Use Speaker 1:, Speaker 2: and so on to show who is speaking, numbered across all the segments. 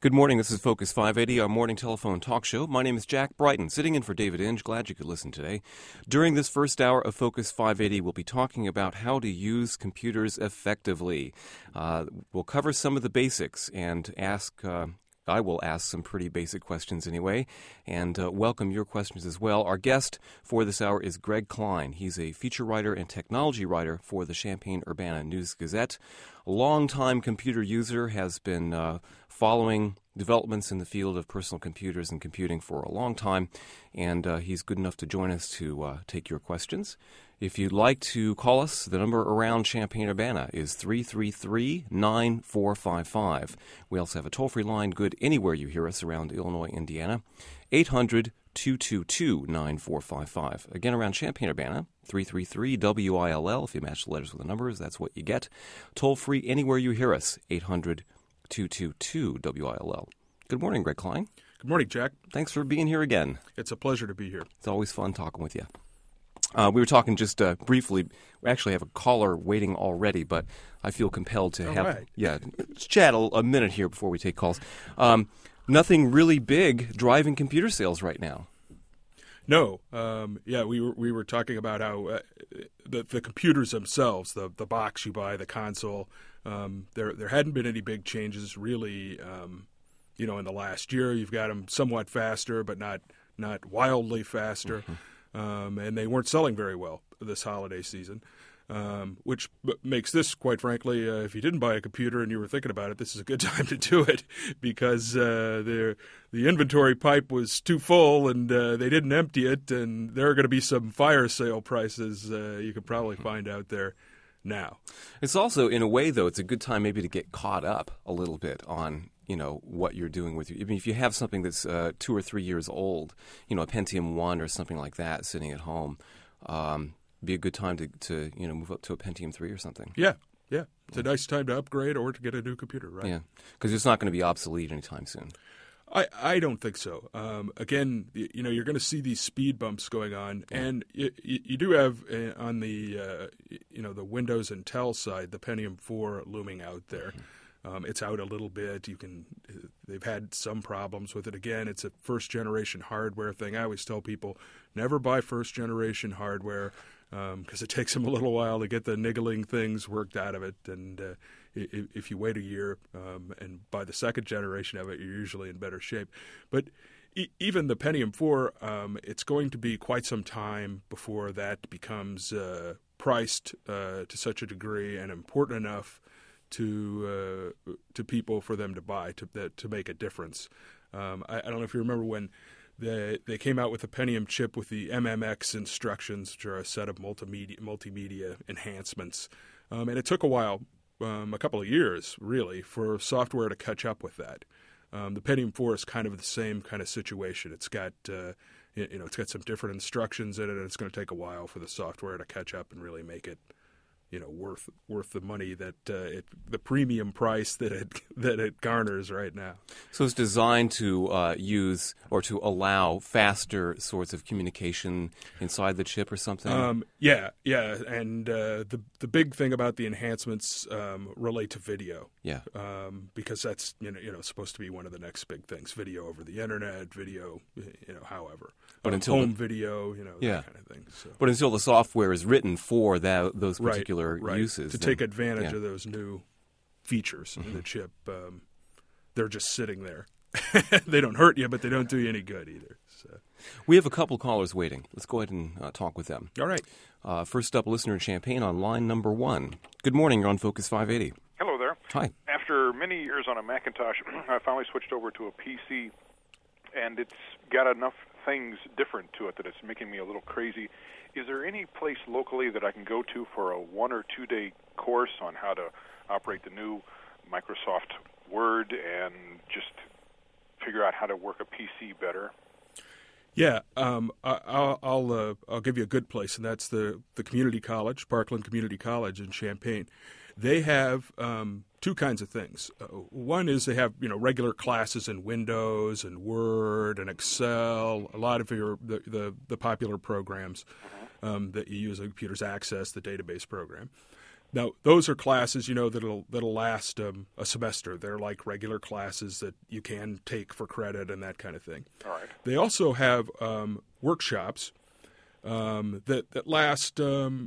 Speaker 1: Good morning. This is Focus 580, our morning telephone talk show. My name is Jack Brighton, sitting in for David Inge. Glad you could listen today. During this first hour of Focus 580, we'll be talking about how to use computers effectively. We'll cover some of the basics and I will ask some pretty basic questions anyway, and welcome your questions as well. Our guest for this hour is Greg Klein. He's a feature writer and technology writer for the Champaign-Urbana News-Gazette. A longtime computer user, has been following developments in the field of personal computers and computing for a long time, and he's good enough to join us to take your questions. If you'd like to call us, the number around Champaign-Urbana is 333-9455. We also have a toll-free line good anywhere you hear us around Illinois, Indiana, 800-222-9455. Again, around Champaign-Urbana, 333-WILL. If you match the letters with the numbers, that's what you get. Toll-free anywhere you hear us, 800-222-WILL. Good morning, Greg Klein.
Speaker 2: Good morning, Jack.
Speaker 1: Thanks for being here again.
Speaker 2: It's a pleasure to be here.
Speaker 1: It's always fun talking with you. We were talking just briefly. We actually have a caller waiting already, but I feel compelled to let's chat a minute here before we take calls. Nothing really big driving computer sales right now.
Speaker 2: No. We were talking about how the computers themselves, the box you buy, the console, there hadn't been any big changes really. In the last year, you've got them somewhat faster, but not wildly faster. Mm-hmm. And they weren't selling very well this holiday season, which makes this, quite frankly, if you didn't buy a computer and you were thinking about it, this is a good time to do it because the inventory pipe was too full and they didn't empty it, and there are going to be some fire sale prices you could probably find out there now. It's
Speaker 1: also, in a way, though, it's a good time maybe to get caught up a little bit on what you're doing with you. I mean, if you have something that's 2 or 3 years old, a Pentium 1 or something like that sitting at home, be a good time to move up to a Pentium 3 or something.
Speaker 2: Yeah. It's a nice time to upgrade or to get a new computer, right?
Speaker 1: Yeah, because it's not going to be obsolete anytime soon.
Speaker 2: I don't think so. Again, you're going to see these speed bumps going on, and you do have on the the Windows Intel side, the Pentium 4 looming out there. Mm-hmm. It's out a little bit. They've had some problems with it. Again, it's a first-generation hardware thing. I always tell people, never buy first-generation hardware because it takes them a little while to get the niggling things worked out of it. And if you wait a year and buy the second generation of it, you're usually in better shape. But even the Pentium 4, it's going to be quite some time before that becomes priced to such a degree and important enough to people for them to buy to make a difference. I don't know if you remember when they came out with the Pentium chip with the MMX instructions, which are a set of multimedia enhancements, and it took a while, a couple of years really, for software to catch up with that. The Pentium 4 is kind of the same kind of situation. It's got it's got some different instructions in it, and it's going to take a while for the software to catch up and really make it worth the money that the premium price that it garners right now.
Speaker 1: So it's designed to use or to allow faster sorts of communication inside the chip or something.
Speaker 2: And the big thing about the enhancements relate to video.
Speaker 1: Yeah.
Speaker 2: Because that's supposed to be one of the next big things: video over the internet, video, however. But until home video, that kind of thing. So.
Speaker 1: But until the software is written for those particular uses.
Speaker 2: To take advantage of those new features in the chip, they're just sitting there. They don't hurt you, but they don't do you any good either. So.
Speaker 1: We have a couple callers waiting. Let's go ahead and talk with them.
Speaker 2: All right.
Speaker 1: First up, listener in Champaign on line number 1. Good morning. You're on Focus 580.
Speaker 3: Hello there.
Speaker 1: Hi.
Speaker 3: After many years on a Macintosh, I finally switched over to a PC, and it's got enough things different to it that it's making me a little crazy. Is there any place locally that I can go to for a 1 or 2 day course on how to operate the new Microsoft Word and just figure out how to work a PC better?
Speaker 2: Yeah, I'll give you a good place, and that's the community college, Parkland Community College in Champaign. They have two kinds of things. One is they have regular classes in Windows and Word and Excel, a lot of the popular programs that you use on computers, Access, the database program. Now, those are classes, that'll last a semester. They're like regular classes that you can take for credit and that kind of thing.
Speaker 3: All right.
Speaker 2: They also have workshops that last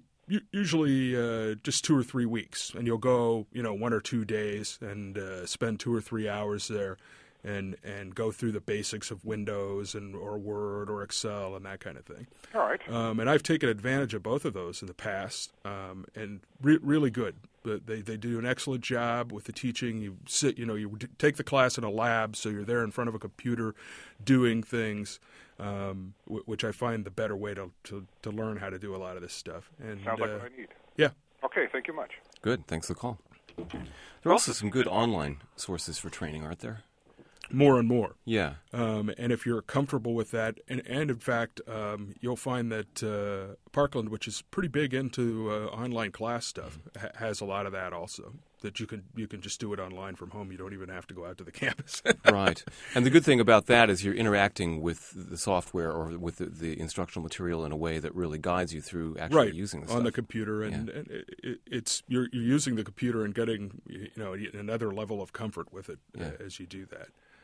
Speaker 2: usually just 2 or 3 weeks, and you'll go 1 or 2 days and spend 2 or 3 hours there and go through the basics of Windows or Word or Excel and that kind of thing.
Speaker 3: All right.
Speaker 2: And I've taken advantage of both of those in the past, and really good. They do an excellent job with the teaching. You sit, you take the class in a lab, so you're there in front of a computer doing things, which I find the better way to learn how to do a lot of this stuff. And,
Speaker 3: Sounds like what I need.
Speaker 2: Yeah.
Speaker 3: Okay, thank you much.
Speaker 1: Good. Thanks for the call. There are also some good online sources for training, aren't there?
Speaker 2: More and more.
Speaker 1: Yeah.
Speaker 2: And if you're comfortable with that, and in fact, you'll find that Parkland, which is pretty big into online class stuff, has a lot of that also. That you can just do it online from home. You don't even have to go out to the campus.
Speaker 1: Right. And the good thing about that is you're interacting with the software or with the instructional material in a way that really guides you through actually using the stuff.
Speaker 2: On the computer, and it's you're using the computer and getting another level of comfort with it as you do that.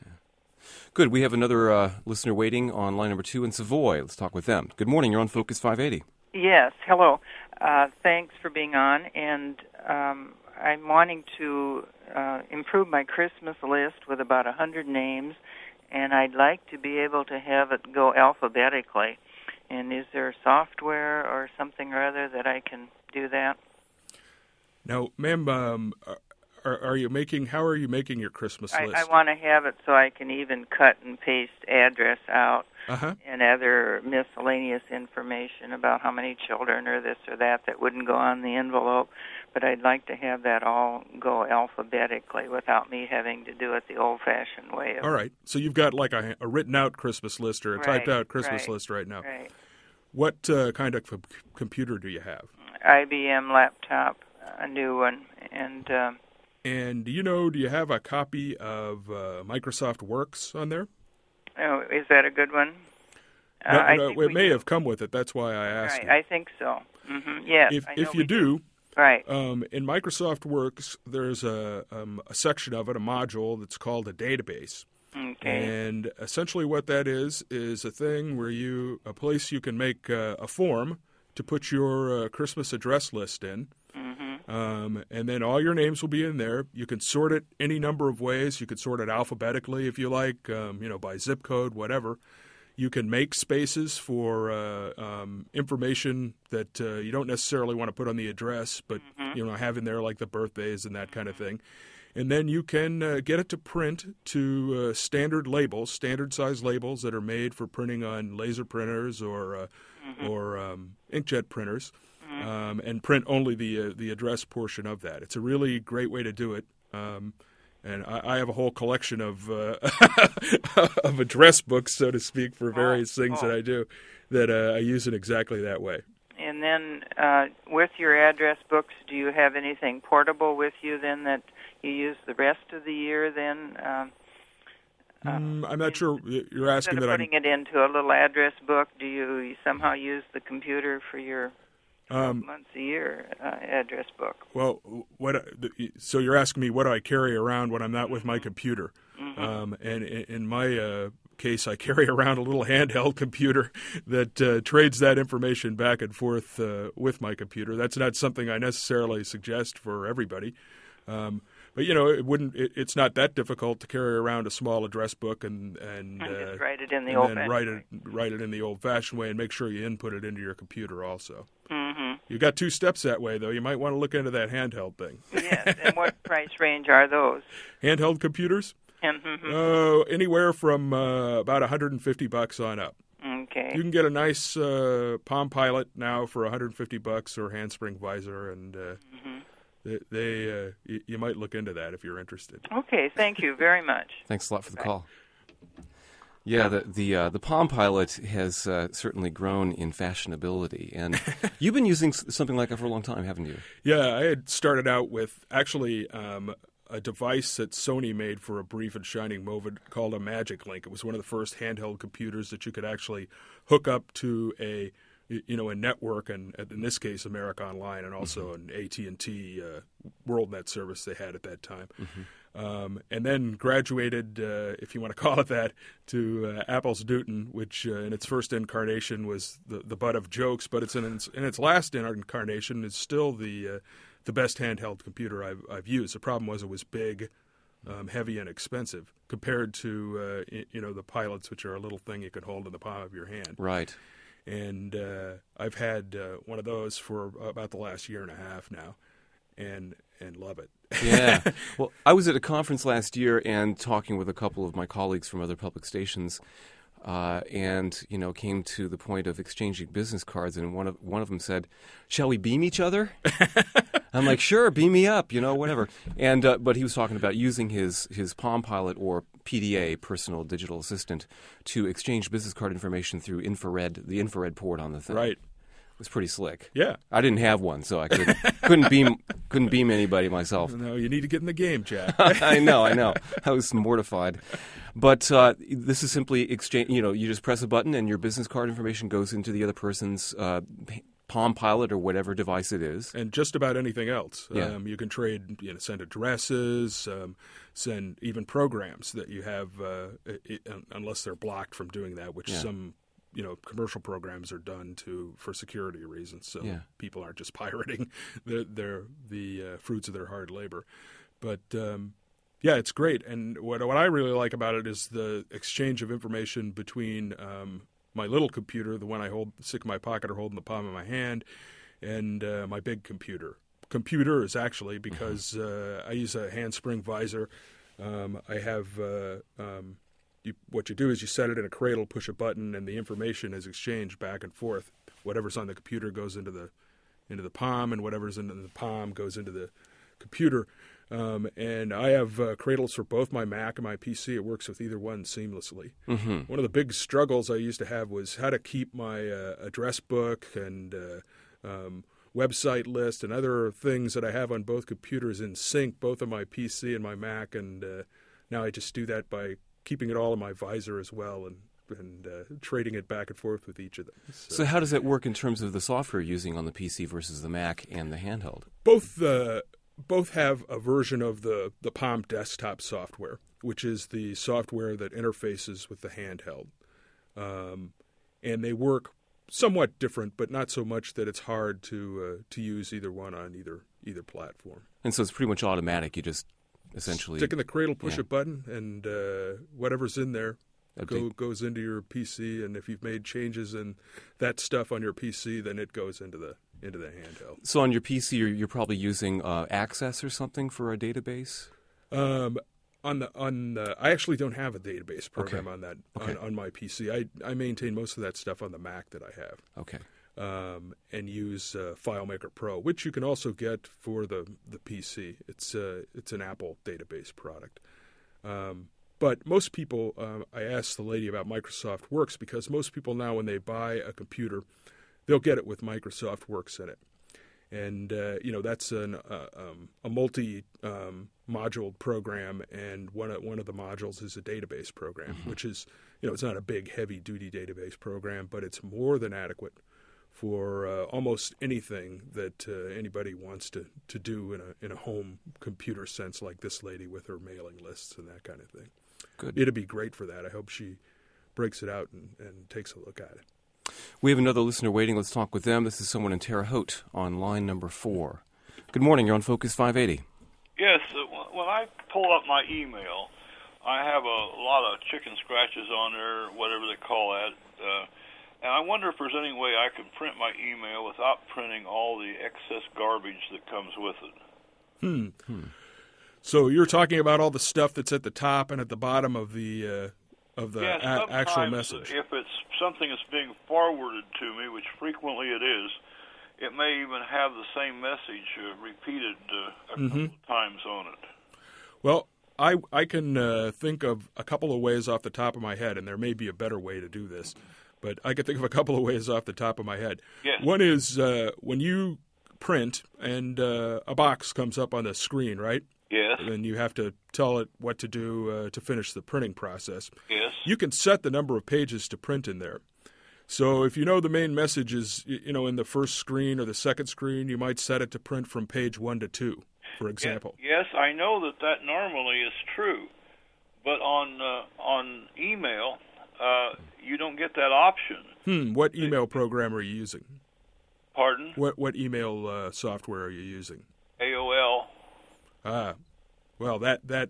Speaker 1: Good. We have another listener waiting on line number 2 in Savoy. Let's talk with them. Good morning. You're on Focus 580.
Speaker 4: Yes. Hello. Thanks for being on. And I'm wanting to improve my Christmas list with about 100 names, and I'd like to be able to have it go alphabetically. And is there software or something or other that I can do that?
Speaker 2: Now, ma'am, how are you making your Christmas list?
Speaker 4: I want to have it so I can even cut and paste address out and other miscellaneous information about how many children or this or that wouldn't go on the envelope. But I'd like to have that all go alphabetically without me having to do it the old-fashioned way.
Speaker 2: All right. So you've got like a written-out Christmas list or a typed-out Christmas list right now.
Speaker 4: Right.
Speaker 2: What kind of computer do you have?
Speaker 4: IBM laptop, a new one, and...
Speaker 2: And do you have a copy of Microsoft Works on there?
Speaker 4: Oh, is that a good one?
Speaker 2: No, it may have come with it. That's why I asked.
Speaker 4: Right, I think so. Mm-hmm. Yes.
Speaker 2: If you do,
Speaker 4: right.
Speaker 2: In Microsoft Works, there's a section of it, a module that's called a database.
Speaker 4: Okay.
Speaker 2: And essentially, what that is a thing where a place you can make a form to put your Christmas address list in. And then all your names will be in there. You can sort it any number of ways. You could sort it alphabetically if you like, by zip code, whatever. You can make spaces for information that you don't necessarily want to put on the address, but have in there like the birthdays and that kind of thing. And then you can get it to print to standard labels, standard-size labels that are made for printing on laser printers or inkjet printers. And print only the address portion of that. It's a really great way to do it. And I have a whole collection of of address books, so to speak, for various things that I do that I use it exactly that way.
Speaker 4: And then with your address books, do you have anything portable with you then that you use the rest of the year then?
Speaker 2: I'm not sure you're asking that.
Speaker 4: Instead of putting it into a little address book, do you somehow use the computer for your 12 months a year address book?
Speaker 2: Well, so you're asking me what do I carry around when I'm not with my computer? And in my case, I carry around a little handheld computer that trades that information back and forth with my computer. That's not something I necessarily suggest for everybody. But it's not that difficult to carry around a small address book and
Speaker 4: just write it in the old-fashioned way.
Speaker 2: Write it in the old-fashioned way, and make sure you input it into your computer also.
Speaker 4: Mm-hmm.
Speaker 2: You got 2 steps that way, though. You might want to look into that handheld thing.
Speaker 4: Yes, and what price range are those?
Speaker 2: Handheld computers? Anywhere from about $150 on up.
Speaker 4: Okay.
Speaker 2: You can get a nice Palm Pilot now for $150 or Handspring Visor, and you might look into that if you're interested.
Speaker 4: Okay, thank you very much.
Speaker 1: Thanks a lot for the call. Yeah, the Palm Pilot has certainly grown in fashionability, and you've been using something like that for a long time, haven't you?
Speaker 2: Yeah, I had started out with actually a device that Sony made for a brief and shining moment called a Magic Link. It was one of the first handheld computers that you could actually hook up to a a network, and in this case, America Online, and also an AT&T WorldNet service they had at that time. And then graduated, if you want to call it that, to Apple's Newton, which in its first incarnation was the butt of jokes, but it's in its last incarnation is still the best handheld computer I've used. The problem was it was big, heavy, and expensive compared to the Pilots, which are a little thing you can hold in the palm of your hand.
Speaker 1: Right.
Speaker 2: And I've had one of those for about the last year and a half now, and love it.
Speaker 1: Yeah. Well, I was at a conference last year and talking with a couple of my colleagues from other public stations, and came to the point of exchanging business cards, and one of them said, "Shall we beam each other?" I'm like, "Sure, beam me up, whatever." And but he was talking about using his Palm Pilot or PDA, personal digital assistant, to exchange business card information through the infrared port on the thing.
Speaker 2: Right.
Speaker 1: It was pretty slick.
Speaker 2: Yeah.
Speaker 1: I didn't have one, so I couldn't beam anybody myself.
Speaker 2: No, you need to get in the game, Jack.
Speaker 1: I know. I was mortified. But this is simply exchange. You just press a button and your business card information goes into the other person's Palm Pilot or whatever device it is.
Speaker 2: And just about anything else.
Speaker 1: Yeah.
Speaker 2: You can trade, send addresses, send even programs that you have, unless they're blocked from doing that, which some commercial programs are done for security reasons, so people aren't just pirating the fruits of their hard labor. But it's great. And what I really like about it is the exchange of information between my little computer, the one I stick in my pocket or hold in the palm of my hand, and my big computer. Computers, actually, because I use a handspring visor. I have. What you do is you set it in a cradle, push a button, and the information is exchanged back and forth. Whatever's on the computer goes into the palm, and whatever's in the palm goes into the computer. And I have cradles for both my Mac and my PC. It works with either one seamlessly. Mm-hmm. One of the big struggles I used to have was how to keep my address book and website list and other things that I have on both computers in sync, both on my PC and my Mac. And now I just do that by keeping it all in my visor as well and trading it back and forth with each of them.
Speaker 1: So how does that work in terms of the software you're using on the PC versus the Mac and the handheld?
Speaker 2: Both have a version of the Palm desktop software, which is the software that interfaces with the handheld. And they work somewhat different, but not so much that it's hard to use either one on either platform.
Speaker 1: And so it's pretty much automatic. You just essentially
Speaker 2: stick in the cradle, push a button, and whatever's in there goes into your PC. And if you've made changes in that stuff on your PC, then it goes into the handheld.
Speaker 1: So on your PC, you're probably using Access or something for a database?
Speaker 2: I actually don't have a database program on that on my PC. I maintain most of that stuff on the Mac that I have.
Speaker 1: Okay.
Speaker 2: And use FileMaker Pro, which you can also get for the PC. It's an Apple database product. But most people, I asked the lady about Microsoft Works because most people now, when they buy a computer, they'll get it with Microsoft Works in it. And, that's a multi-module program, and one of the modules is a database program, which is, it's not a big, heavy-duty database program, but it's more than adequate for almost anything that anybody wants to do in a home computer sense, like this lady with her mailing lists and that kind of thing.
Speaker 1: Good.
Speaker 2: It'd be great for that. I hope she breaks it out and takes a look at it.
Speaker 1: We have another listener waiting. Let's talk with them. This is someone in Terre Haute on line number 4. Good morning. You're on Focus 580.
Speaker 5: Yes. When I pull up my email, I have a lot of chicken scratches on there, whatever they call that. And I wonder if there's any way I can print my email without printing all the excess garbage that comes with it.
Speaker 2: So you're talking about all the stuff that's at the top and at the bottom of the actual message.
Speaker 5: If it's something that's being forwarded to me, which frequently it is, it may even have the same message repeated a couple of times on it.
Speaker 2: Well, I can think of a couple of ways off the top of my head, and there may be a better way to do this, but I can think of a couple of ways off the top of my head.
Speaker 5: Yes.
Speaker 2: One is when you print and a box comes up on the screen, right?
Speaker 5: Yes.
Speaker 2: And you have to tell it what to do to finish the printing process.
Speaker 5: Yes.
Speaker 2: You can set the number of pages to print in there. So if you know the main message is, in the first screen or the second screen, you might set it to print from page 1 to 2, for example.
Speaker 5: Yes, I know that normally is true, but on email, you don't get that option.
Speaker 2: What email program are you using?
Speaker 5: Pardon?
Speaker 2: What email software are you using?
Speaker 5: AOL.
Speaker 2: Well, that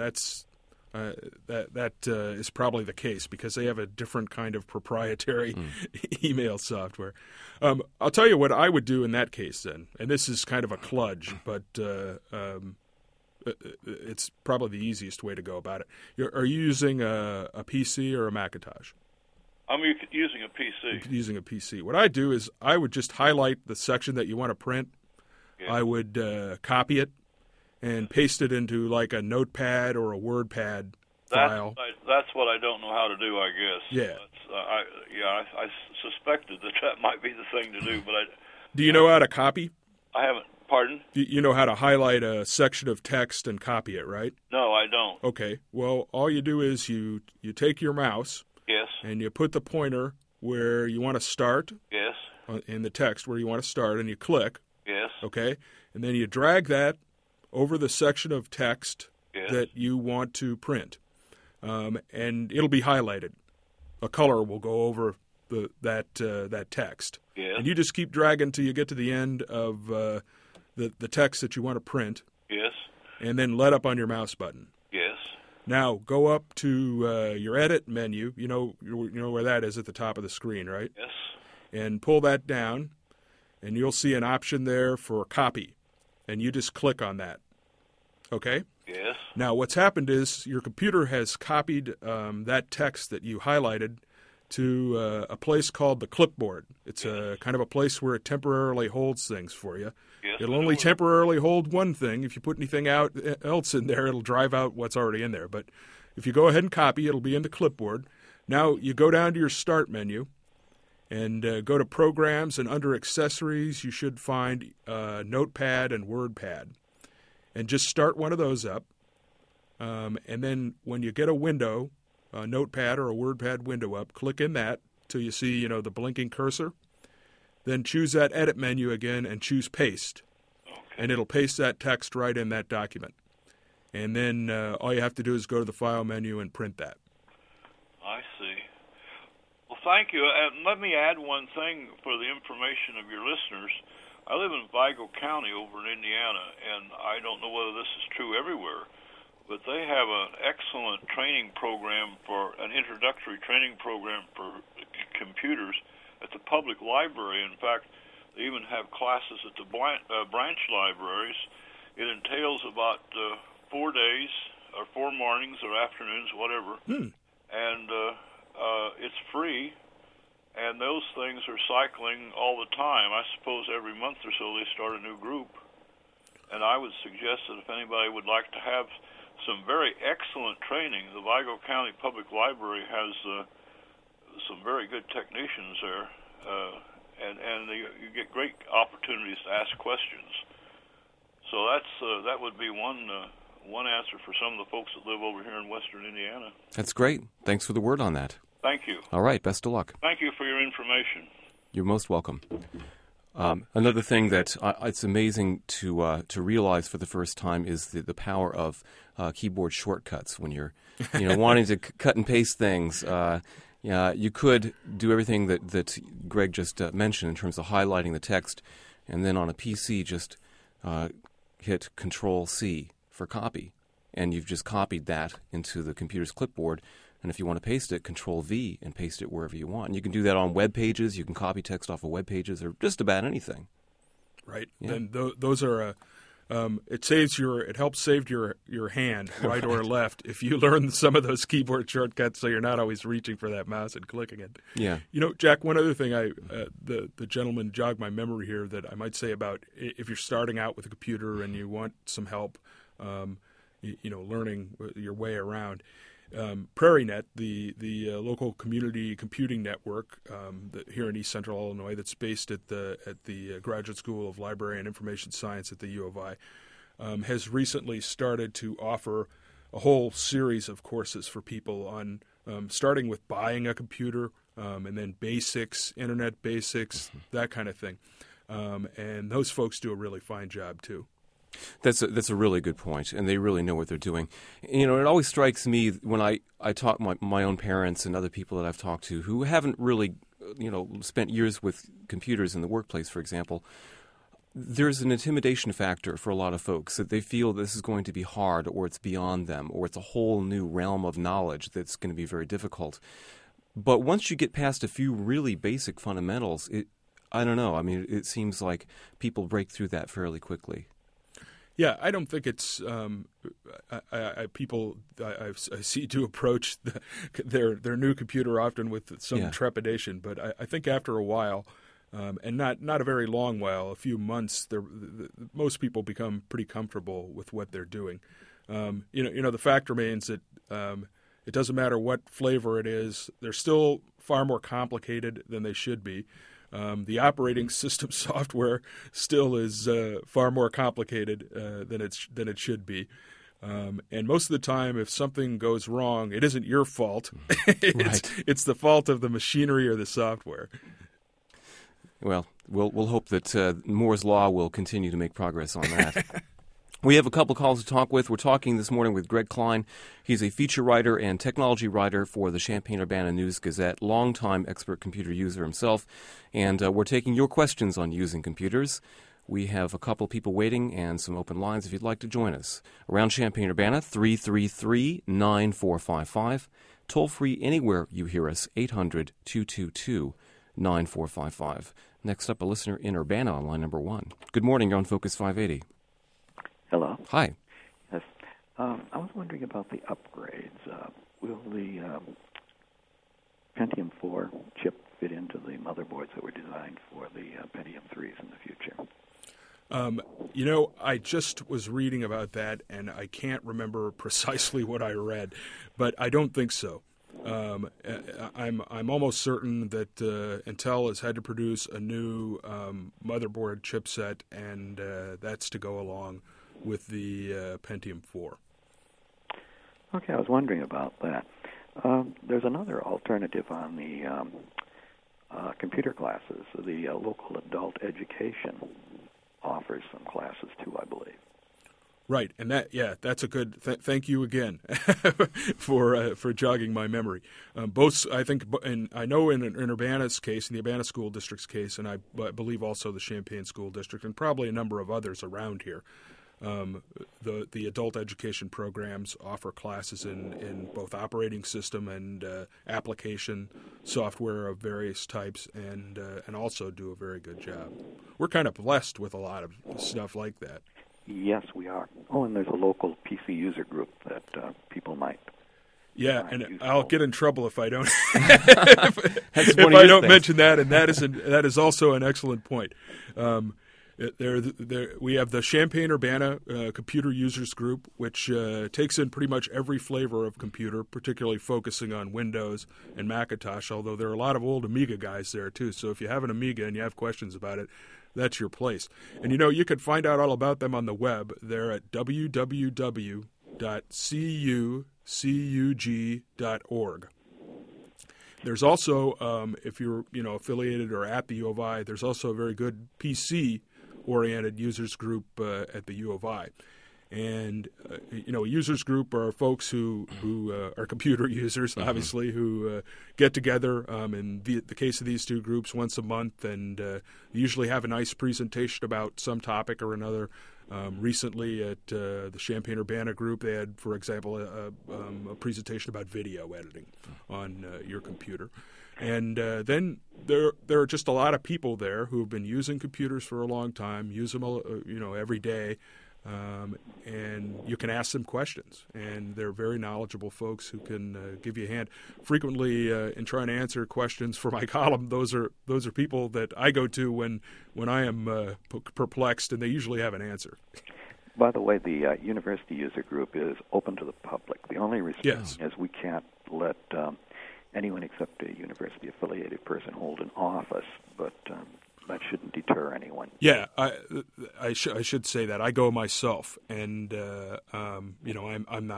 Speaker 2: is probably the case because they have a different kind of proprietary email software. I'll tell you what I would do in that case then, and this is kind of a kludge, but it's probably the easiest way to go about it. Are you using a PC or a Macintosh?
Speaker 5: I'm using a PC.
Speaker 2: Using a PC. What I do is I would just highlight the section that you want to print.
Speaker 5: Yeah.
Speaker 2: I would copy it and paste it into like a notepad or a WordPad file.
Speaker 5: That's what I don't know how to do, I guess.
Speaker 2: Yeah.
Speaker 5: I suspected that might be the thing to do, but
Speaker 2: Do you know how to copy?
Speaker 5: I haven't. Pardon?
Speaker 2: You know how to highlight a section of text and copy it, right?
Speaker 5: No, I don't.
Speaker 2: Okay. Well, all you do is you take your mouse.
Speaker 5: Yes.
Speaker 2: And you put the pointer where you want to start.
Speaker 5: Yes.
Speaker 2: In the text where you want to start, and you click.
Speaker 5: Yes.
Speaker 2: Okay. And then you drag that over the section of text
Speaker 5: yes.
Speaker 2: that you want to print, and it'll be highlighted. A color will go over that text.
Speaker 5: Yes.
Speaker 2: And you just keep dragging till you get to the end of the text that you want to print.
Speaker 5: Yes.
Speaker 2: And then let up on your mouse button.
Speaker 5: Yes.
Speaker 2: Now go up to your edit menu. You know where that is at the top of the screen, right?
Speaker 5: Yes.
Speaker 2: And pull that down, and you'll see an option there for copy, and you just click on that. Okay?
Speaker 5: Yes.
Speaker 2: Now what's happened is your computer has copied that text that you highlighted to a place called the clipboard. It's a kind of a place where it temporarily holds things for you.
Speaker 5: Yes,
Speaker 2: it'll only temporarily hold one thing. If you put anything else in there, it'll drive out what's already in there. But if you go ahead and copy, it'll be in the clipboard. Now you go down to your Start menu and go to Programs, and under Accessories, you should find Notepad and WordPad. And just start one of those up. And then when you get a window, a Notepad or a WordPad window up, click in that till you see, the blinking cursor. Then choose that Edit menu again and choose Paste.
Speaker 5: Okay.
Speaker 2: And it'll paste that text right in that document. And then all you have to do is go to the File menu and print that.
Speaker 5: I see. Well, thank you. Let me add one thing for the information of your listeners. I live in Vigo County over in Indiana, and I don't know whether this is true everywhere, but they have an excellent training program an introductory training program for computers at the public library. In fact, they even have classes at the branch libraries. It entails about 4 days, or 4 mornings or afternoons, whatever, and it's free. And those things are cycling all the time. I suppose every month or so they start a new group. And I would suggest that if anybody would like to have some very excellent training, the Vigo County Public Library has some very good technicians there, and you get great opportunities to ask questions. So that would be one answer for some of the folks that live over here in western Indiana.
Speaker 1: That's great. Thanks for the word on that.
Speaker 5: Thank you.
Speaker 1: All right, best of luck.
Speaker 5: Thank you for your information.
Speaker 1: You're most welcome. Another thing that it's amazing to realize for the first time is the power of keyboard shortcuts when you're wanting to cut and paste things. You could do everything that Greg just mentioned in terms of highlighting the text, and then on a PC just hit Control-C for copy, and you've just copied that into the computer's clipboard. And if you want to paste it, Control-V and paste it wherever you want. And you can do that on web pages. You can copy text off of web pages or just about anything.
Speaker 2: Right.
Speaker 1: Yeah.
Speaker 2: And those are it helps save your hand, right or left, if you learn some of those keyboard shortcuts so you're not always reaching for that mouse and clicking it.
Speaker 1: Yeah.
Speaker 2: Jack, one other thing the gentleman jogged my memory here that I might say about if you're starting out with a computer and you want some help learning your way around. PrairieNet, the local community computing network here in East Central Illinois, that's based at the Graduate School of Library and Information Science at the U of I, has recently started to offer a whole series of courses for people on starting with buying a computer and then basics, internet basics, that kind of thing. And those folks do a really fine job too.
Speaker 1: That's a really good point, and they really know what they're doing. You know, it always strikes me when I talk my own parents and other people that I've talked to who haven't really, spent years with computers in the workplace, for example. There's an intimidation factor for a lot of folks that they feel this is going to be hard, or it's beyond them, or it's a whole new realm of knowledge that's going to be very difficult. But once you get past a few really basic fundamentals, I don't know. I mean, it seems like people break through that fairly quickly.
Speaker 2: Yeah, I don't think it's people I see do approach their new computer often with some trepidation, but I think after a while, and not a very long while, a few months, most people become pretty comfortable with what they're doing. The fact remains that it doesn't matter what flavor it is; they're still far more complicated than they should be. The operating system software still is far more complicated than it should be. And most of the time, if something goes wrong, it isn't your fault. It's the fault of the machinery or the software.
Speaker 1: Well, we'll hope that Moore's Law will continue to make progress on that. We have a couple calls to talk with. We're talking this morning with Greg Klein. He's a feature writer and technology writer for the Champaign-Urbana News-Gazette, longtime expert computer user himself. And we're taking your questions on using computers. We have a couple people waiting and some open lines if you'd like to join us. Around Champaign-Urbana, 333-9455. Toll free anywhere you hear us, 800-222-9455. Next up, a listener in Urbana on line number 1. Good morning, you're on Focus 580.
Speaker 6: Hello.
Speaker 1: Hi.
Speaker 6: Yes. I was wondering about the upgrades. Will the Pentium 4 chip fit into the motherboards that were designed for the Pentium 3s in the future?
Speaker 2: I just was reading about that, and I can't remember precisely what I read, but I don't think so. I'm almost certain that Intel has had to produce a new motherboard chipset, and that's to go along with the Pentium 4.
Speaker 6: Okay, I was wondering about that. There's another alternative on the computer classes. The local adult education offers some classes too, I believe.
Speaker 2: Right, and that's a good. Thank you again for jogging my memory. Both, I think, and I know in Urbana's case, in the Urbana School District's case, and I believe also the Champaign School District, and probably a number of others around here. The adult education programs offer classes in both operating system and application software of various types, and also do a very good job. We're kind of blessed with a lot of stuff like that.
Speaker 6: Yes, we are. Oh, and there's a local PC user group that people might.
Speaker 2: Yeah, and I'll get in trouble if I don't mention that, and that is also an excellent point. We have the Champaign-Urbana Computer Users Group, which takes in pretty much every flavor of computer, particularly focusing on Windows and Macintosh, although there are a lot of old Amiga guys there, too. So if you have an Amiga and you have questions about it, that's your place. And, you can find out all about them on the web. They're at www.cucug.org. There's also, if you're affiliated or at the U of I, there's also a very good PC-oriented users group at the U of I. And, a users group are folks who are computer users, obviously, who get together in the case of these two groups once a month and usually have a nice presentation about some topic or another. Recently at the Champaign-Urbana group, they had, for example, a presentation about video editing on your computer. And then there are just a lot of people there who have been using computers for a long time, use them every day. And you can ask them questions, and they're very knowledgeable folks who can give you a hand. Frequently, in trying to answer questions for my column, those are people that I go to when I am perplexed, and they usually have an answer.
Speaker 6: By the way, the university user group is open to the public. The only restriction is we can't let anyone except a university-affiliated person hold an office, but that shouldn't deter anyone.
Speaker 2: Yeah, I should say that I go myself, and I'm not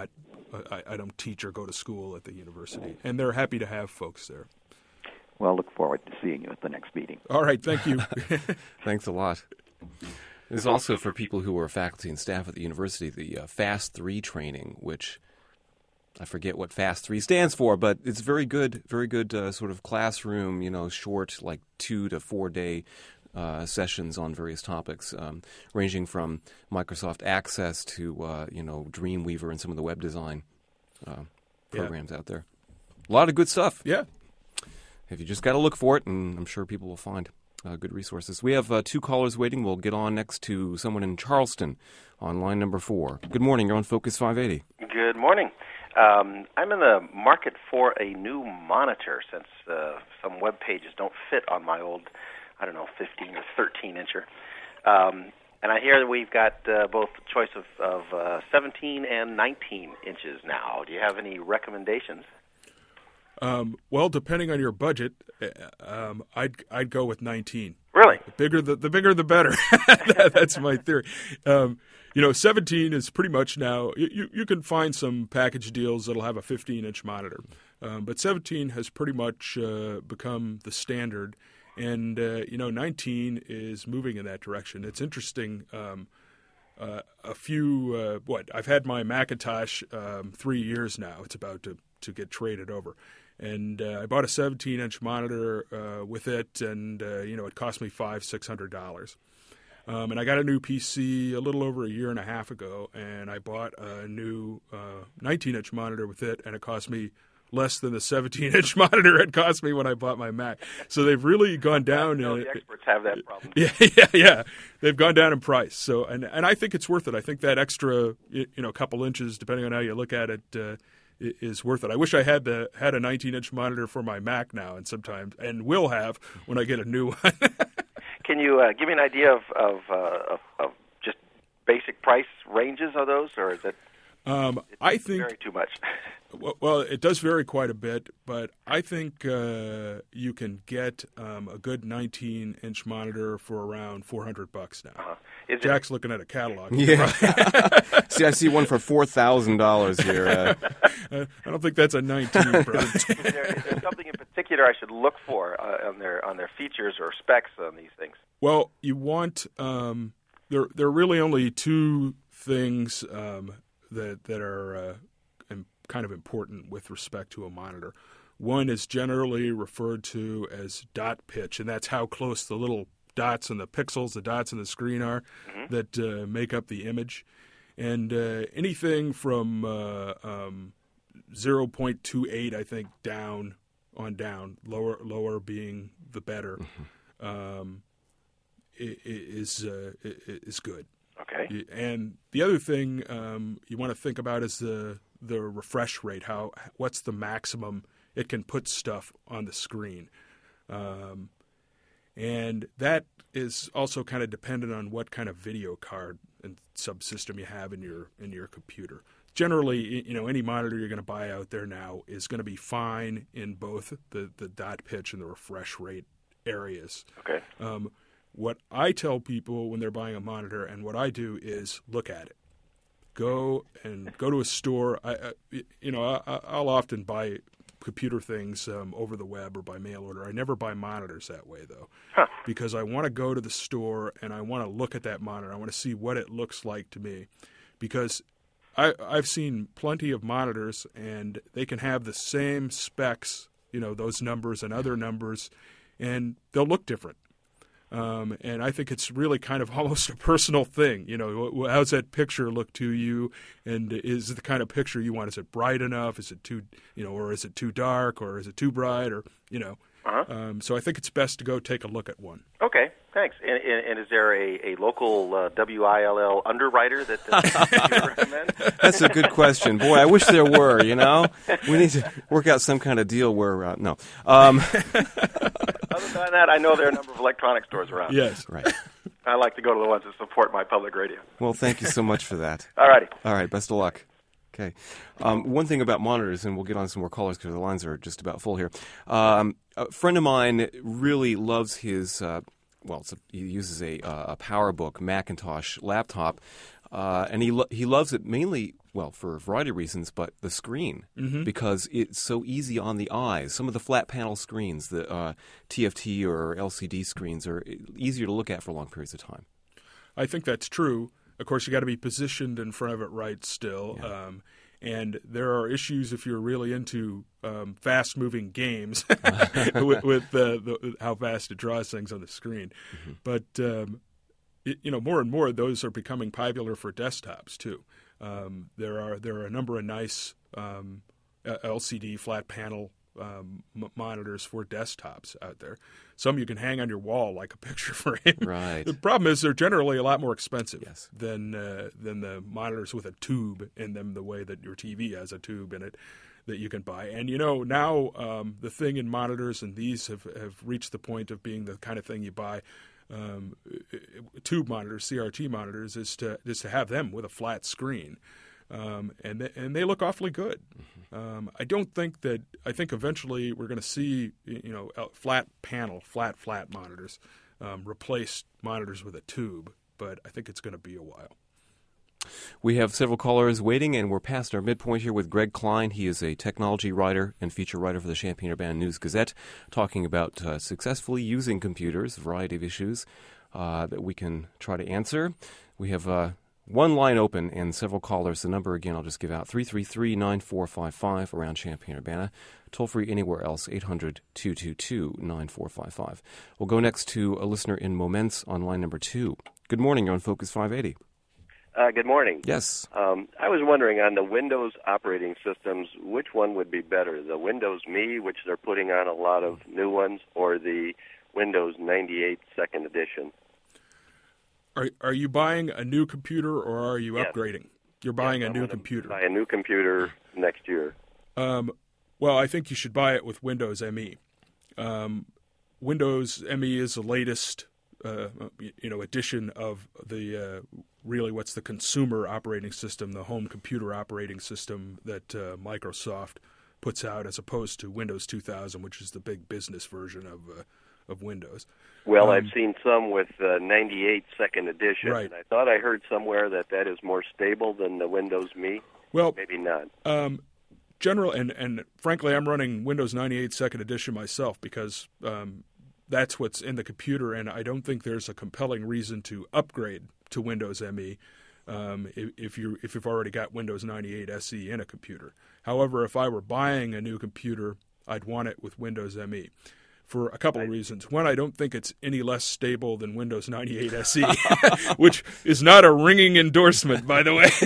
Speaker 2: I don't teach or go to school at the university, and they're happy to have folks there.
Speaker 6: Well, look forward to seeing you at the next meeting.
Speaker 2: All right, thank you.
Speaker 1: Thanks a lot. There's also, for people who are faculty and staff at the university, the FAST 3 training, which I forget what FAST 3 stands for, but it's very good sort of classroom, short, like 2 to 4 day sessions on various topics, ranging from Microsoft Access to, Dreamweaver and some of the web design programs out there. A lot of good stuff.
Speaker 2: Yeah.
Speaker 1: If you just got to look for it, and I'm sure people will find good resources. We have 2 callers waiting. We'll get on next to someone in Charleston on line number 4. Good morning. You're on Focus 580.
Speaker 7: Good morning. I'm in the market for a new monitor since some web pages don't fit on my old, 15 or 13-incher. And I hear that we've got both choice of 17 and 19 inches now. Do you have any recommendations?
Speaker 2: Well, depending on your budget, I'd go with 19.
Speaker 7: Really?
Speaker 2: The bigger the better. That's my theory. 17 is pretty much now. You can find some package deals that'll have a 15-inch monitor, but 17 has pretty much become the standard, and 19 is moving in that direction. It's interesting. I've had my Macintosh 3 years now. It's about to get traded over. And I bought a 17-inch monitor with it, and it cost me $500-600. And I got a new PC a little over a year and a half ago, and I bought a new 19-inch monitor with it, and it cost me less than the 17-inch monitor it cost me when I bought my Mac. So they've really gone down.
Speaker 7: The experts have that problem.
Speaker 2: Yeah. They've gone down in price. So, and I think it's worth it. I think that extra, couple inches, depending on how you look at it, is worth it. I wish I had a 19-inch monitor for my Mac now, and will have when I get a new one.
Speaker 7: Can you give me an idea of just basic price ranges of those, or is it?
Speaker 2: I think
Speaker 7: vary too much.
Speaker 2: Well, it does vary quite a bit, but I think you can get a good 19-inch monitor for around $400 now. Jack's looking at a catalog.
Speaker 1: Yeah. See, I see one for $4,000 here.
Speaker 2: I don't think that's a 19.
Speaker 7: Is there something in particular I should look for on their features or specs on these things?
Speaker 2: Well, you want there are really only 2 things that are kind of important with respect to a monitor. One is generally referred to as dot pitch, and that's how close the little dots and the pixels, the dots in the screen are that make up the image. And anything from 0.28, I think, down, lower being the better, is good.
Speaker 7: Okay.
Speaker 2: And the other thing you want to think about is the refresh rate. What's the maximum it can put stuff on the screen, and that is also kind of dependent on what kind of video card and subsystem you have in your computer. Generally, any monitor you're going to buy out there now is going to be fine in both the dot pitch and the refresh rate areas.
Speaker 7: Okay.
Speaker 2: What I tell people when they're buying a monitor, and what I do, is look at it. Go to a store. I'll often buy computer things over the web or by mail order. I never buy monitors that way, though, because I want to go to the store and I want to look at that monitor. I want to see what it looks like to me, because I've seen plenty of monitors, and they can have the same specs, those numbers and other numbers, and they'll look different. And I think it's really kind of almost a personal thing. How's that picture look to you? And is it the kind of picture you want? Is it bright enough? Is it too, or is it too dark? Or is it too bright? Or, so I think it's best to go take a look at one.
Speaker 7: Okay, thanks. And is there a local WILL underwriter that you recommend?
Speaker 1: That's a good question. Boy, I wish there were, We need to work out some kind of deal where, no.
Speaker 7: Other than that, I know there are a number of electronic stores around.
Speaker 2: Yes.
Speaker 1: Right.
Speaker 7: I like to go to the ones that support my public radio.
Speaker 1: Well, thank you so much for that.
Speaker 7: All righty.
Speaker 1: All right, best of luck. Okay. One thing about monitors, and we'll get on some more callers because the lines are just about full here. A friend of mine really loves his, he uses a PowerBook Macintosh laptop, And he loves it mainly, well, for a variety of reasons, but the screen, because it's so easy on the eyes. Some of the flat panel screens, the TFT or LCD screens, are easier to look at for long periods of time.
Speaker 2: I think that's true. Of course, you got to be positioned in front of it right still. Yeah. And there are issues if you're really into fast-moving games with how fast it draws things on the screen. But more and more those are becoming popular for desktops too. There are a number of nice LCD flat panel monitors for desktops out there. Some you can hang on your wall like a picture frame.
Speaker 1: Right.
Speaker 2: The problem is they're generally a lot more expensive
Speaker 1: yes.
Speaker 2: than the monitors with a tube in them, the way that your TV has a tube in it that you can buy. And now the thing in monitors, and these have reached the point of being the kind of thing you buy. Tube monitors, CRT monitors, is to have them with a flat screen, and they look awfully good. I think eventually we're going to see flat monitors replace monitors with a tube, but I think it's going to be a while.
Speaker 1: We have several callers waiting, and we're past our midpoint here with Greg Klein. He is a technology writer and feature writer for the Champaign-Urbana News-Gazette, talking about successfully using computers, a variety of issues that we can try to answer. We have one line open and several callers. The number, again, I'll just give out, 333-9455 around Champaign-Urbana. Toll-free anywhere else, 800-222-9455. We'll go next to a listener in Moments on line number 2. Good morning. You're on Focus 580.
Speaker 8: Good morning.
Speaker 1: Yes.
Speaker 8: I was wondering, on the Windows operating systems, which one would be better, the Windows Me, which they're putting on a lot of new ones, or the Windows 98 Second Edition?
Speaker 2: Are you buying a new computer, or are you upgrading? You're buying a new computer.
Speaker 8: Buy a new computer next year.
Speaker 2: Well, I think you should buy it with Windows ME. Windows ME is the latest edition of the really what's the consumer operating system, the home computer operating system that Microsoft puts out, as opposed to Windows 2000, which is the big business version of Windows.
Speaker 8: Well, I've seen some with 98 Second Edition,
Speaker 2: right.
Speaker 8: And I thought I heard somewhere that is more stable than the Windows Me.
Speaker 2: Well,
Speaker 8: maybe not.
Speaker 2: And frankly, I'm running Windows 98 Second Edition myself because that's what's in the computer, and I don't think there's a compelling reason to upgrade to Windows ME if you've already got Windows 98 SE in a computer. However, if I were buying a new computer, I'd want it with Windows ME for a couple of reasons. One, I don't think it's any less stable than Windows 98 SE, which is not a ringing endorsement, by the way.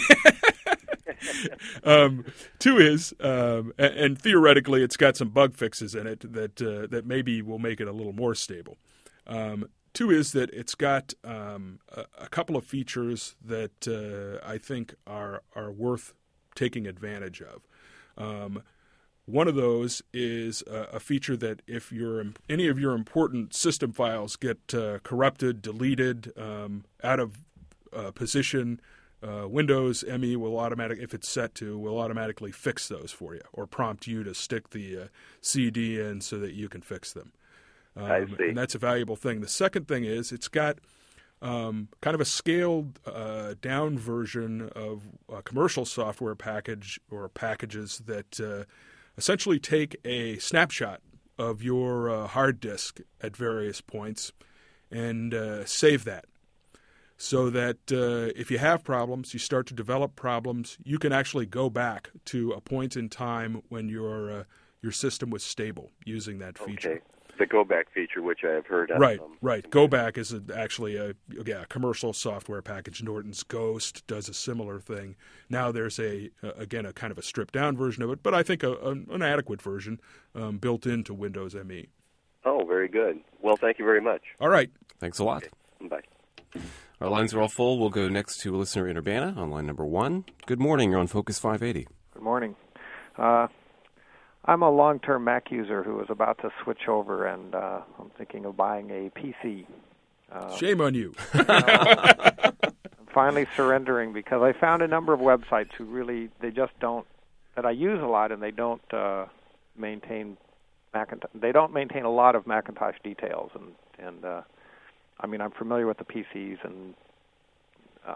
Speaker 2: Two is, and theoretically, it's got some bug fixes in it that maybe will make it a little more stable. Two is that it's got a couple of features that I think are worth taking advantage of. One of those is a feature that if any of your important system files get corrupted, deleted, out of position, Windows ME will if it's set to, will automatically fix those for you, or prompt you to stick the CD in so that you can fix them.
Speaker 8: I see.
Speaker 2: And that's a valuable thing. The second thing is it's got kind of a scaled down version of a commercial software package or packages that essentially take a snapshot of your hard disk at various points and save that. So that if you have problems, you start to develop problems, you can actually go back to a point in time when your system was stable using that feature.
Speaker 8: Okay. The Go Back feature, which I have heard of.
Speaker 2: Right. Go Back is actually a commercial software package. Norton's Ghost does a similar thing. Now there's a kind of a stripped down version of it, but I think an adequate version built into Windows ME.
Speaker 8: Oh, very good. Well, thank you very much.
Speaker 2: All right.
Speaker 1: Thanks a lot.
Speaker 8: Okay. Bye.
Speaker 1: Our lines are all full. We'll go next to a listener in Urbana on line number 1. Good morning. You're on Focus 580.
Speaker 9: Good morning. I'm a long-term Mac user who is about to switch over, and I'm thinking of buying a PC.
Speaker 2: Shame on you.
Speaker 9: I'm finally surrendering because I found a number of websites that I use a lot, and they don't maintain Macintosh. They don't maintain a lot of Macintosh details, and I mean, I'm familiar with the PCs, and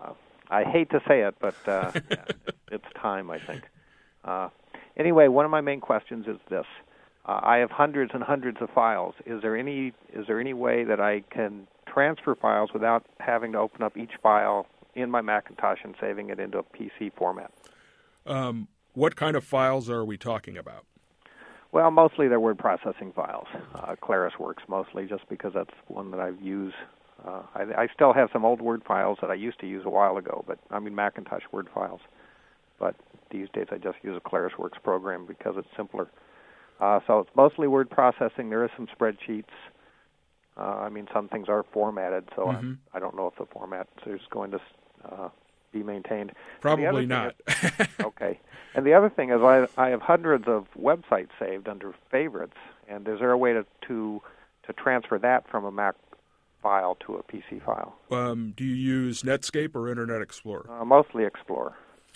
Speaker 9: I hate to say it, but it's time, I think. Anyway, one of my main questions is this. I have hundreds and hundreds of files. Is there any way that I can transfer files without having to open up each file in my Macintosh and saving it into a PC format?
Speaker 2: What kind of files are we talking about?
Speaker 9: Well, mostly they're word processing files. ClarisWorks mostly, just because that's one that I've used. I still have some old Word files that I used to use a while ago, Macintosh Word files. But these days I just use a ClarisWorks program because it's simpler. So it's mostly word processing. There is some spreadsheets. Some things are formatted, so I don't know if the format is going to be maintained.
Speaker 2: Probably not.
Speaker 9: Okay. And the other thing is I have hundreds of websites saved under favorites, and is there a way to transfer that from a Mac file to a PC file?
Speaker 2: Do you use Netscape or Internet Explorer?
Speaker 9: Mostly Explorer.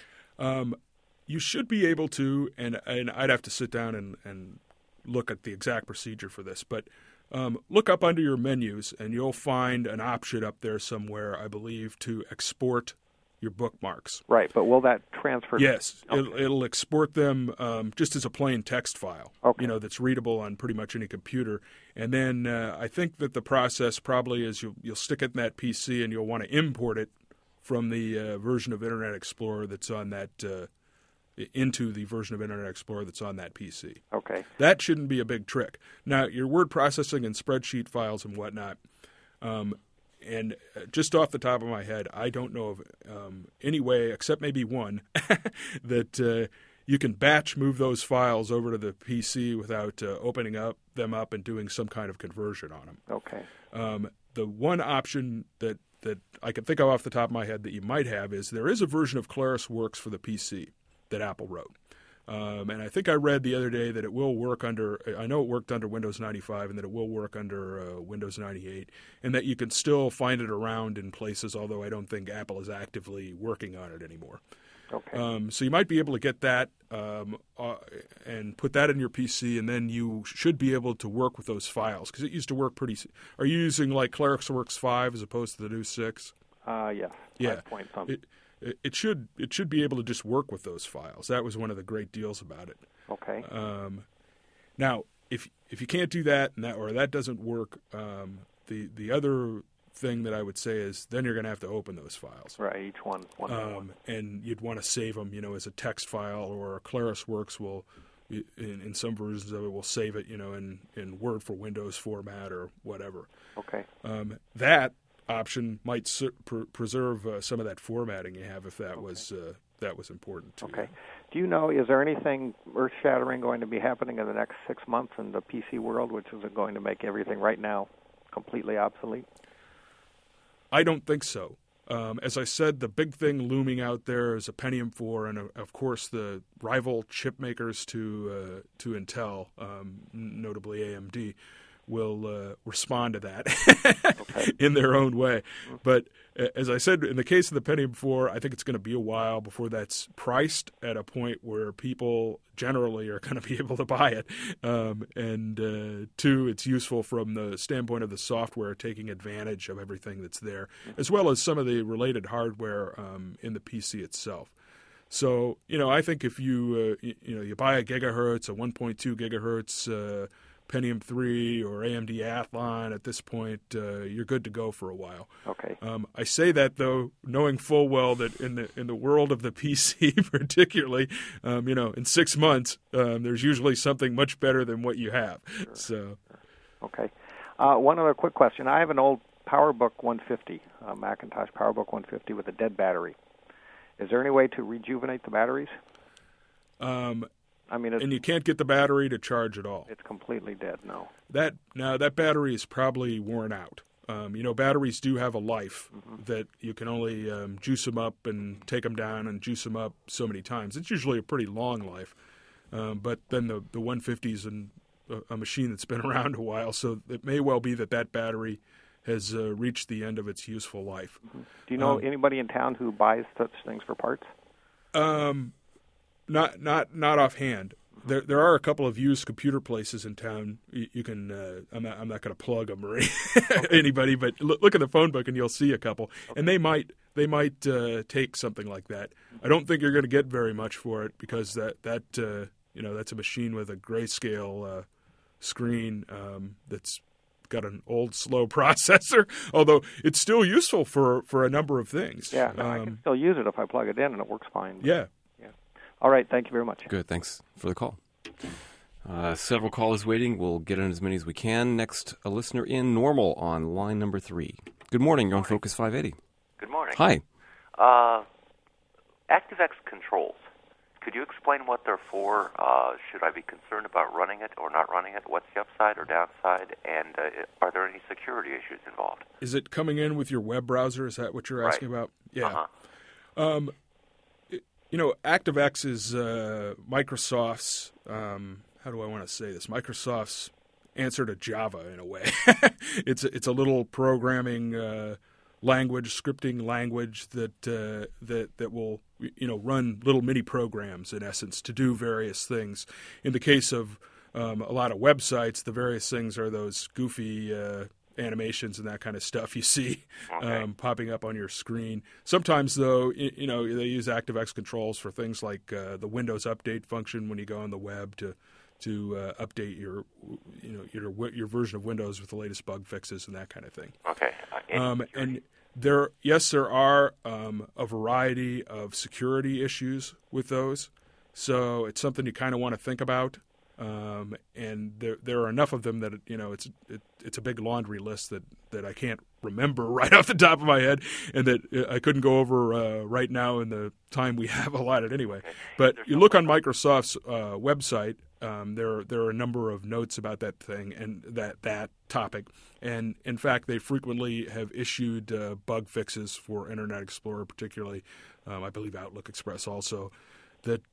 Speaker 2: You should be able to, and I'd have to sit down and look at the exact procedure for this, but look up under your menus, and you'll find an option up there somewhere, I believe, to export your bookmarks.
Speaker 9: Right, but will that transfer?
Speaker 2: Yes,
Speaker 9: okay.
Speaker 2: It'll export them just as a plain text file,
Speaker 9: okay.
Speaker 2: That's readable on pretty much any computer. And then I think that the process probably is you'll stick it in that PC, and you'll want to import it from the version of Internet Explorer that's on that into the version of Internet Explorer that's on that PC.
Speaker 9: Okay.
Speaker 2: That shouldn't be a big trick. Now, your word processing and spreadsheet files and whatnot, and just off the top of my head, I don't know of any way, except maybe one, that you can batch move those files over to the PC without opening them up and doing some kind of conversion on them.
Speaker 9: Okay.
Speaker 2: The one option that I can think of off the top of my head that you might have is there is a version of ClarisWorks for the PC that Apple wrote. And I think I read the other day that it will work I know it worked under Windows 95 and that it will work under Windows 98, and that you can still find it around in places, although I don't think Apple is actively working on it anymore.
Speaker 9: Okay.
Speaker 2: So you might be able to get that and put that in your PC, and then you should be able to work with those files, because it used to work pretty... Are you using like ClarisWorks 5 as opposed to the new 6?
Speaker 9: Yes.
Speaker 2: Yeah.
Speaker 9: 5 point something.
Speaker 2: It should be able to just work with those files. That was one of the great deals about it.
Speaker 9: Okay.
Speaker 2: Now, if you can't do that or that doesn't work, the other thing that I would say is then you're going to have to open those files.
Speaker 9: Right, each one.
Speaker 2: And you'd want to save them, as a text file, or ClarisWorks will, in some versions of it, will save it, in Word for Windows format or whatever.
Speaker 9: Okay.
Speaker 2: That option might preserve some of that formatting you have if that was important to
Speaker 9: Okay.
Speaker 2: you.
Speaker 9: Do you know, is there anything earth-shattering going to be happening in the next 6 months in the PC world, which is going to make everything right now completely obsolete?
Speaker 2: I don't think so. As I said, the big thing looming out there is a Pentium 4, and of course the rival chip makers to Intel, notably AMD, will respond to that in their own way. But as I said, in the case of the Pentium 4, I think it's going to be a while before that's priced at a point where people generally are going to be able to buy it. And two, it's useful from the standpoint of the software taking advantage of everything that's there, as well as some of the related hardware in the PC itself. So, I think if you buy a gigahertz, a 1.2 gigahertz Pentium 3 or AMD Athlon at this point, you're good to go for a while.
Speaker 9: Okay.
Speaker 2: I say that, though, knowing full well that in the world of the PC particularly, in 6 months, there's usually something much better than what you have.
Speaker 9: Sure.
Speaker 2: So,
Speaker 9: okay. One other quick question. I have an old PowerBook 150, Macintosh PowerBook 150 with a dead battery. Is there any way to rejuvenate the batteries?
Speaker 2: And you can't get the battery to charge at all.
Speaker 9: It's completely dead, no.
Speaker 2: That battery is probably worn out. Batteries do have a life that you can only juice them up and take them down and juice them up so many times. It's usually a pretty long life. But then the 150 is a machine that's been around a while, so it may well be that battery has reached the end of its useful life.
Speaker 9: Do you know anybody in town who buys such things for parts?
Speaker 2: Not offhand. There are a couple of used computer places in town. You can I'm not going to plug them or anybody, but look at the phone book and you'll see a couple. Okay. And they might they might take something like that. I don't think you're going to get very much for it because that's a machine with a grayscale screen that's got an old, slow processor, although it's still useful for a number of things.
Speaker 9: Yeah, I can still use it if I plug it in, and it works fine.
Speaker 2: Yeah.
Speaker 9: All right, thank you very much.
Speaker 1: Good, thanks for the call. Several callers waiting. We'll get in as many as we can. Next, a listener in Normal on line number 3. Good morning. You're on Focus 580.
Speaker 10: Good morning.
Speaker 1: Hi.
Speaker 10: ActiveX controls. Could you explain what they're for? Should I be concerned about running it or not running it? What's the upside or downside? And are there any security issues involved?
Speaker 2: Is it coming in with your web browser? Is that what you're asking about? Yeah. ActiveX is Microsoft's, how do I want to say this? Microsoft's answer to Java in a way. It's a little programming language, scripting language that will run little mini programs in essence to do various things. In the case of a lot of websites, the various things are those goofy animations and that kind of stuff you see popping up on your screen. Sometimes, though, they use ActiveX controls for things like the Windows Update function when you go on the web to update your version of Windows with the latest bug fixes and that kind of thing.
Speaker 10: Okay.
Speaker 2: And there are a variety of security issues with those, so it's something you kind of want to think about. And there are enough of them that it's a big laundry list that I can't remember right off the top of my head, and that I couldn't go over right now in the time we have allotted anyway. But you look on Microsoft's website. There are a number of notes about that thing and that topic, and in fact, they frequently have issued bug fixes for Internet Explorer, particularly. I believe Outlook Express also, that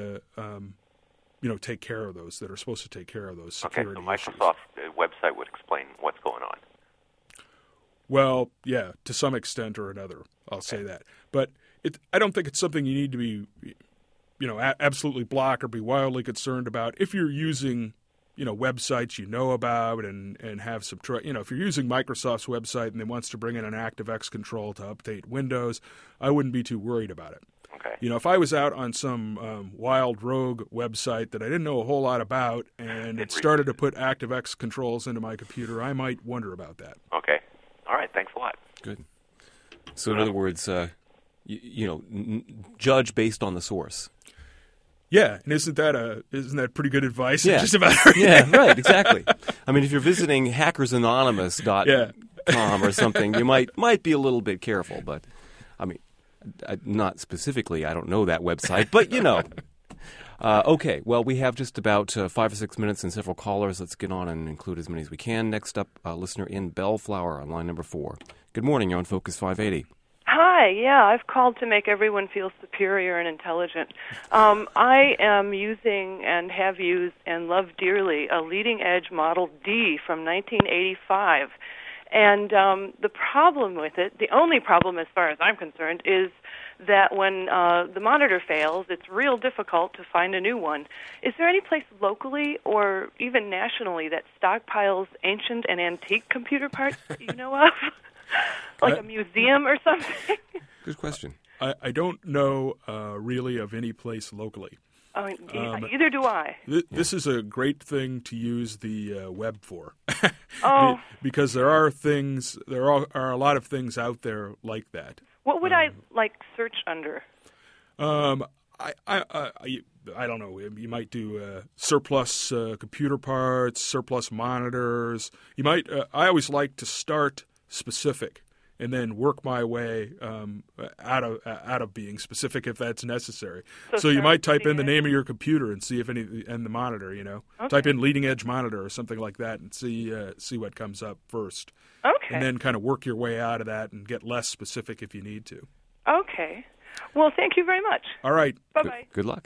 Speaker 2: take care of those. That are supposed to take care of those security issues.
Speaker 10: Okay, so Microsoft's website would explain what's going on.
Speaker 2: Well, yeah, to some extent or another, I'll say that. But I don't think it's something you need to be absolutely block or be wildly concerned about. If you're using, websites you know about and have some, if you're using Microsoft's website and it wants to bring in an ActiveX control to update Windows, I wouldn't be too worried about it.
Speaker 10: Okay.
Speaker 2: If I was out on some wild rogue website that I didn't know a whole lot about and it started to put ActiveX controls into my computer, I might wonder about that.
Speaker 10: Okay. All right. Thanks a lot.
Speaker 1: Good. So in other words, judge based on the source.
Speaker 2: Yeah, and isn't that pretty good advice?
Speaker 1: Yeah.
Speaker 2: Just about everything?
Speaker 1: Yeah, right, exactly. I mean, if you're visiting hackersanonymous.com or something, you might be a little bit careful. But, I mean, not specifically, I don't know that website, but Okay, well, we have just about 5 or 6 minutes and several callers. Let's get on and include as many as we can. Next up, a listener in Bellflower on line number 4. Good morning, you're on Focus 580.
Speaker 11: Hi, yeah, I've called to make everyone feel superior and intelligent. I am using and have used and love dearly a leading-edge Model D from 1985. And the problem with it, the only problem as far as I'm concerned, is that when the monitor fails, it's real difficult to find a new one. Is there any place locally or even nationally that stockpiles ancient and antique computer parts that you know of? Like a museum or something?
Speaker 1: Good question.
Speaker 2: I don't know really of any place locally.
Speaker 11: Either do I.
Speaker 2: This is a great thing to use the web for.
Speaker 11: Because
Speaker 2: there are a lot of things out there like that.
Speaker 11: What would I search under?
Speaker 2: I don't know. You might do surplus computer parts, surplus monitors. You might. I always like to start specific and then work my way out of being specific if that's necessary. So you might type in the name of your computer and see if and the monitor. Okay. Type in leading edge monitor or something like that and see what comes up first.
Speaker 11: Okay.
Speaker 2: And then kind of work your way out of that and get less specific if you need to.
Speaker 11: Okay. Well, thank you very much.
Speaker 2: All right.
Speaker 11: Bye-bye.
Speaker 1: Good luck.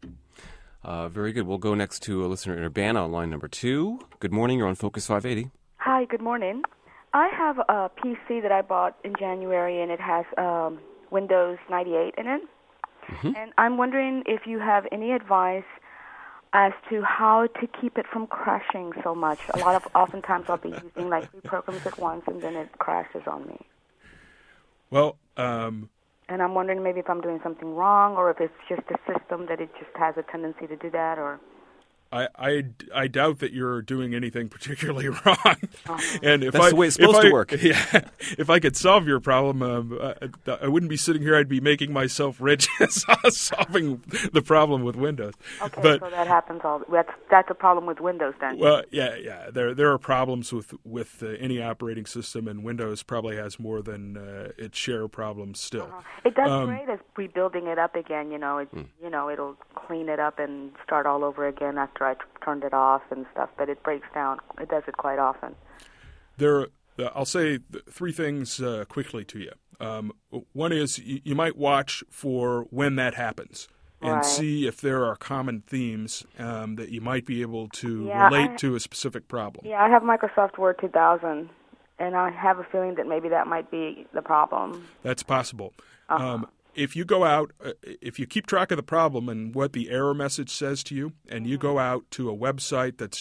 Speaker 1: Very good. We'll go next to a listener in Urbana on line number 2. Good morning. You're on Focus 580.
Speaker 12: Hi, good morning. I have a PC that I bought in January, and it has Windows 98 in it. Mm-hmm. And I'm wondering if you have any advice as to how to keep it from crashing so much. Oftentimes I'll be using 3 programs at once, and then it crashes on me.
Speaker 2: Well,
Speaker 12: And I'm wondering maybe if I'm doing something wrong, or if it's just a system that it just has a tendency to do that, or...
Speaker 2: I doubt that you're doing anything particularly wrong. And if
Speaker 1: That's the way it's supposed to work.
Speaker 2: Yeah, if I could solve your problem, I wouldn't be sitting here. I'd be making myself rich solving the problem with Windows.
Speaker 12: Okay,
Speaker 2: but,
Speaker 12: so that happens all. That's a problem with Windows then.
Speaker 2: Well, yeah. There are problems with any operating system, and Windows probably has more than its share of problems still.
Speaker 12: It does great as rebuilding it up again. It'll clean it up and start all over again after I turned it off and stuff, but it breaks down. It does it quite often.
Speaker 2: I'll say three things quickly to you. One is you might watch for when that happens and see if there are common themes that you might be able to relate to a specific problem.
Speaker 12: Yeah, I have Microsoft Word 2000, and I have a feeling that maybe that might be the problem.
Speaker 2: That's possible. If you go out, if you keep track of the problem and what the error message says to you, and you go out to a website that's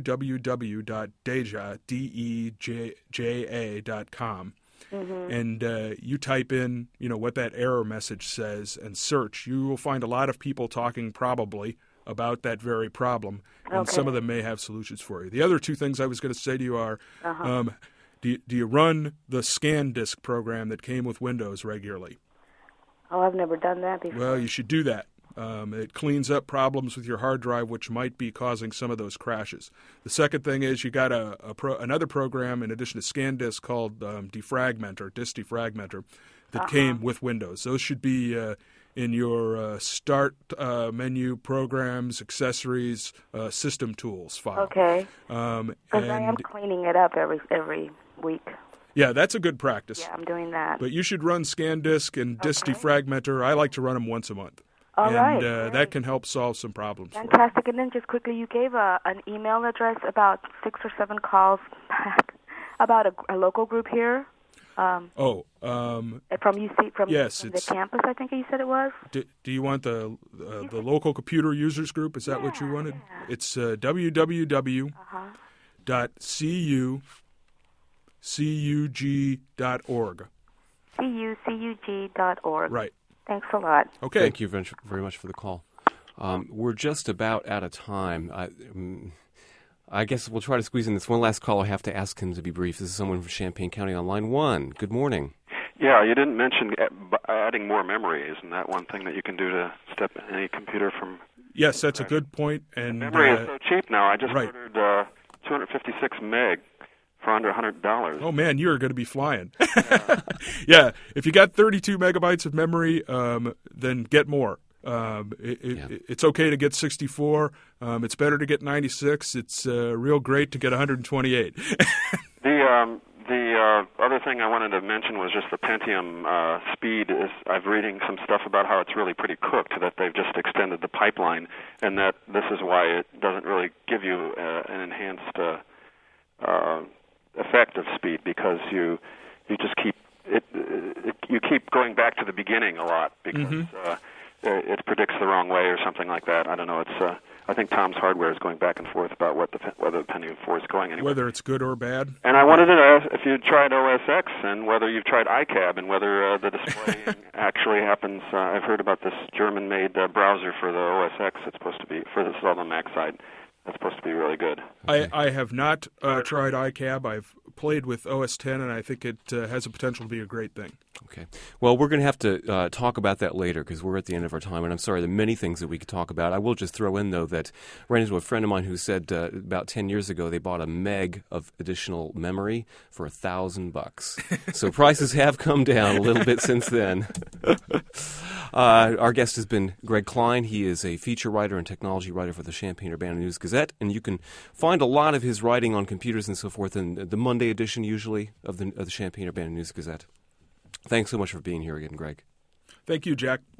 Speaker 2: www.deja.com, and you type in, what that error message says and search, you will find a lot of people talking probably about that very problem, and some of them may have solutions for you. The other two things I was going to say to you are, do you run the ScanDisk program that came with Windows regularly?
Speaker 12: Oh, I've never done that before.
Speaker 2: Well, you should do that. It cleans up problems with your hard drive, which might be causing some of those crashes. The second thing is you got another program in addition to ScanDisk called Defragmenter, Disk Defragmenter, that came with Windows. Those should be in your Start menu, Programs, Accessories, System Tools file.
Speaker 12: Okay. Because I am cleaning it up every week.
Speaker 2: Yeah, that's a good practice.
Speaker 12: Yeah, I'm doing that.
Speaker 2: But you should run ScanDisk and Disk Defragmenter. I like to run them once a month.
Speaker 12: All right.
Speaker 2: That can help solve some problems.
Speaker 12: Fantastic. And then just quickly, you gave an email address about 6 or 7 calls back about a local group here. From UC, from the campus, I think you said it was.
Speaker 2: Do you want the local computer users group? Is that what you wanted?
Speaker 12: Yeah.
Speaker 2: It's www.cug.org.
Speaker 12: CUCUG.org.
Speaker 2: Right.
Speaker 12: Thanks a lot.
Speaker 2: Okay.
Speaker 1: Thank you very much for the call. We're just about out of time. I guess we'll try to squeeze in this one last call. I have to ask him to be brief. This is someone from Champaign County on line 1. Good morning.
Speaker 13: Yeah, you didn't mention adding more memory. Isn't that one thing that you can do to step any computer from?
Speaker 2: Yes, that's a good point. And
Speaker 13: memory is so cheap now. I just ordered 256 meg for under $100.
Speaker 2: Oh, man, you're going to be flying. Yeah, if you got 32 megabytes of memory, then get more. It's okay to get 64. It's better to get 96. It's real great to get 128.
Speaker 13: The other thing I wanted to mention was just the Pentium speed. I'm reading some stuff about how it's really pretty cooked, that they've just extended the pipeline, and that this is why it doesn't really give you an enhanced effect of speed, because you just keep you keep going back to the beginning a lot because it predicts the wrong way or something like that. I don't know. It's I think Tom's Hardware is going back and forth about whether the Pentium 4 is going anywhere.
Speaker 2: Whether it's good or bad.
Speaker 13: And I wanted to ask if you tried OS X and whether you've tried iCab and whether the display actually happens. I've heard about this German-made browser for the OS X. It's supposed to be for this on the Mac side. That's supposed to be really good.
Speaker 2: I have not tried iCab. I've played with OS X, and I think it has the potential to be a great thing.
Speaker 1: Okay. Well, we're going to have to talk about that later because we're at the end of our time, and I'm sorry, there are many things that we could talk about. I will just throw in, though, that I ran into a friend of mine who said about 10 years ago they bought a meg of additional memory for $1,000. So prices have come down a little bit since then. Our guest has been Greg Klein. He is a feature writer and technology writer for the Champaign-Urbana News-Gazette, and you can find a lot of his writing on computers and so forth in the Monday edition, usually, of the Champaign-Urbana News-Gazette. Thanks so much for being here again, Greg.
Speaker 2: Thank you, Jack.